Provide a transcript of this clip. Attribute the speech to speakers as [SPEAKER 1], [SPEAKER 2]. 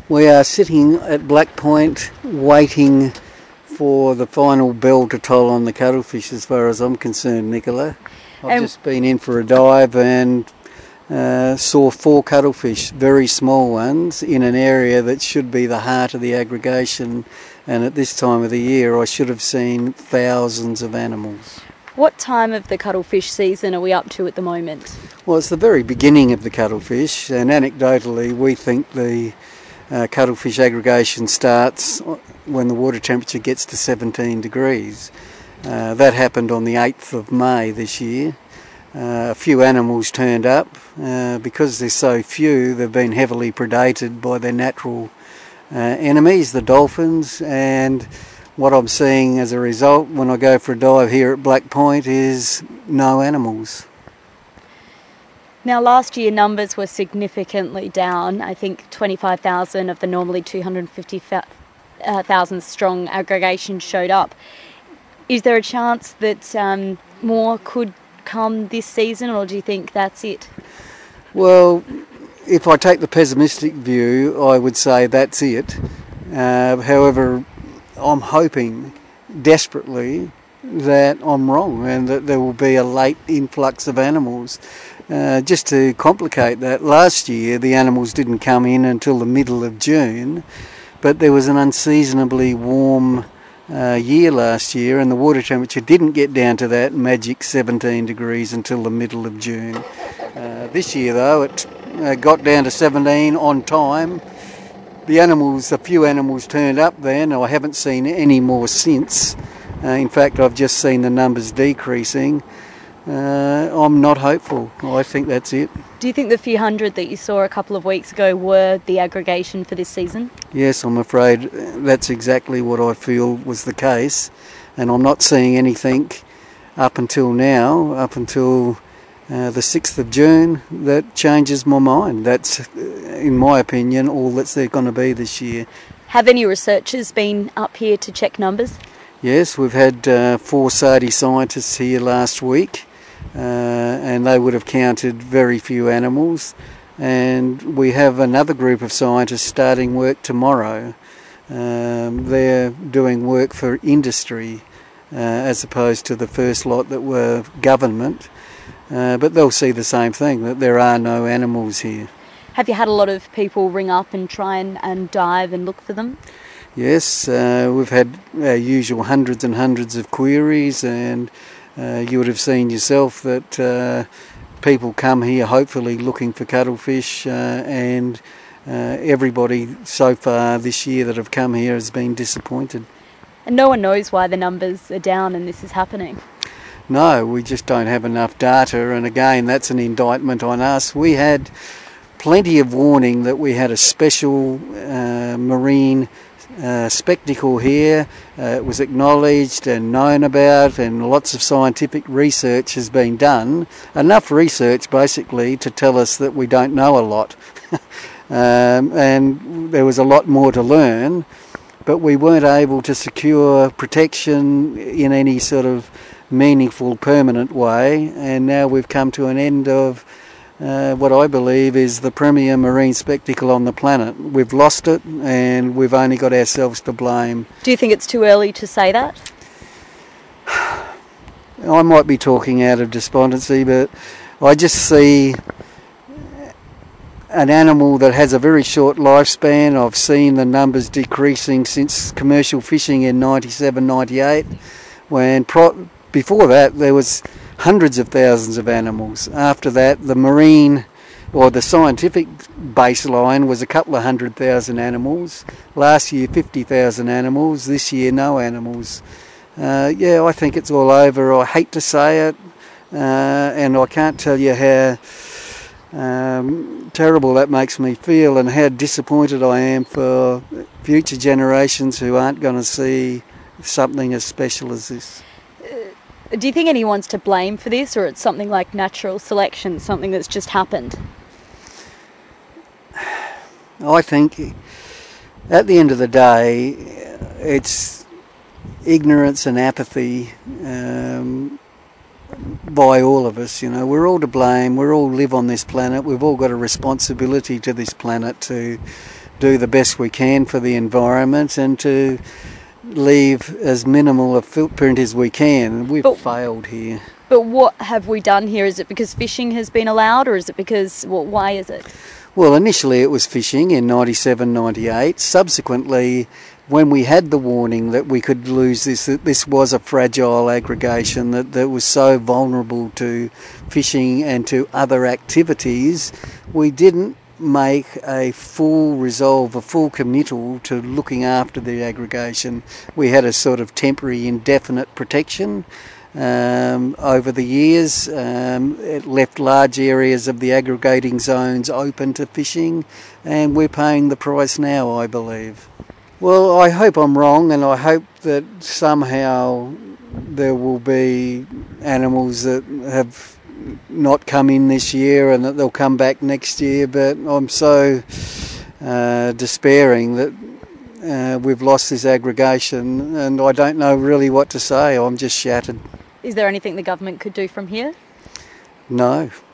[SPEAKER 1] We are sitting at Black Point waiting for the final bell to toll on the cuttlefish as far as I'm concerned, Nicola. I've just been in for a dive and saw 4 cuttlefish, very small ones, in an area that should be the heart of the aggregation, and at this time of the year I should have seen thousands of animals.
[SPEAKER 2] What time of the cuttlefish season are we up to at the moment?
[SPEAKER 1] Well, it's the very beginning of the cuttlefish, and anecdotally we think the cuttlefish aggregation starts when the water temperature gets to 17 degrees. That happened on the 8th of May this year. A few animals turned up. Because there's so few, they've been heavily predated by their natural enemies, the dolphins, and what I'm seeing as a result when I go for a dive here at Black Point is no animals.
[SPEAKER 2] Now, last year numbers were significantly down. I think 25,000 of the normally 250,000 strong aggregation showed up. Is there a chance that more could come this season, or do you think that's it?
[SPEAKER 1] Well, if I take the pessimistic view, I would say that's it. However, I'm hoping desperately that I'm wrong and that there will be a late influx of animals. Just to complicate that, last year the animals didn't come in until the middle of June, but there was an unseasonably warm year last year, and the water temperature didn't get down to that magic 17 degrees until the middle of June. This year, though, it got down to 17 on time. A few animals turned up then. I haven't seen any more since. In fact, I've just seen the numbers decreasing. I'm not hopeful. I think that's it.
[SPEAKER 2] Do you think the few hundred that you saw a couple of weeks ago were the aggregation for this season?
[SPEAKER 1] Yes, I'm afraid that's exactly what I feel was the case. And I'm not seeing anything up until now, up until the 6th of June, that changes my mind. That's, in my opinion, all that's there going to be this year.
[SPEAKER 2] Have any researchers been up here to check numbers?
[SPEAKER 1] Yes, we've had 4 SARDI scientists here last week, and they would have counted very few animals. And we have another group of scientists starting work tomorrow. They're doing work for industry as opposed to the first lot that were government. But they'll see the same thing, that there are no animals here.
[SPEAKER 2] Have you had a lot of people ring up and try and dive and look for them?
[SPEAKER 1] Yes, we've had our usual hundreds and hundreds of queries, and you would have seen yourself that people come here hopefully looking for cuttlefish, and everybody so far this year that have come here has been disappointed.
[SPEAKER 2] And no one knows why the numbers are down and this is happening?
[SPEAKER 1] No, we just don't have enough data, and again that's an indictment on us. We had plenty of warning that we had a special marine spectacle here. It was acknowledged and known about, and lots of scientific research has been done. Enough research basically to tell us that we don't know a lot. And there was a lot more to learn, but we weren't able to secure protection in any sort of meaningful, permanent way, and now we've come to an end of what I believe is the premier marine spectacle on the planet. We've lost it, and we've only got ourselves to blame.
[SPEAKER 2] Do you think it's too early to say that?
[SPEAKER 1] I might be talking out of despondency, but I just see an animal that has a very short lifespan. I've seen the numbers decreasing since commercial fishing in 97, 98, when before that there was hundreds of thousands of animals. After that, the marine or the scientific baseline was a couple of 100,000 animals. Last year 50,000 animals, this year no animals. I think it's all over. I hate to say it, and I can't tell you how terrible that makes me feel and how disappointed I am for future generations who aren't going to see something as special as this.
[SPEAKER 2] Do you think anyone's to blame for this, or it's something like natural selection, something that's just happened?
[SPEAKER 1] I think at the end of the day it's ignorance and apathy by all of us. You know, we're all to blame. We all live on this planet. We've all got a responsibility to this planet to do the best we can for the environment and to leave as minimal a footprint as we can. We've failed here.
[SPEAKER 2] But what have we done here? Is it because fishing has been allowed, or is it because, well, why is it?
[SPEAKER 1] Well, initially it was fishing in 97, 98. Subsequently, when we had the warning that we could lose this, that this was a fragile aggregation, that was so vulnerable to fishing and to other activities, we didn't make a full resolve, a full committal to looking after the aggregation. We had a sort of temporary indefinite protection over the years. It left large areas of the aggregating zones open to fishing, and we're paying the price now, I believe. Well, I hope I'm wrong, and I hope that somehow there will be animals that have not come in this year and that they'll come back next year, but I'm so despairing that we've lost this aggregation, and I don't know really what to say. I'm just shattered.
[SPEAKER 2] Is there anything the government could do from here?
[SPEAKER 1] No.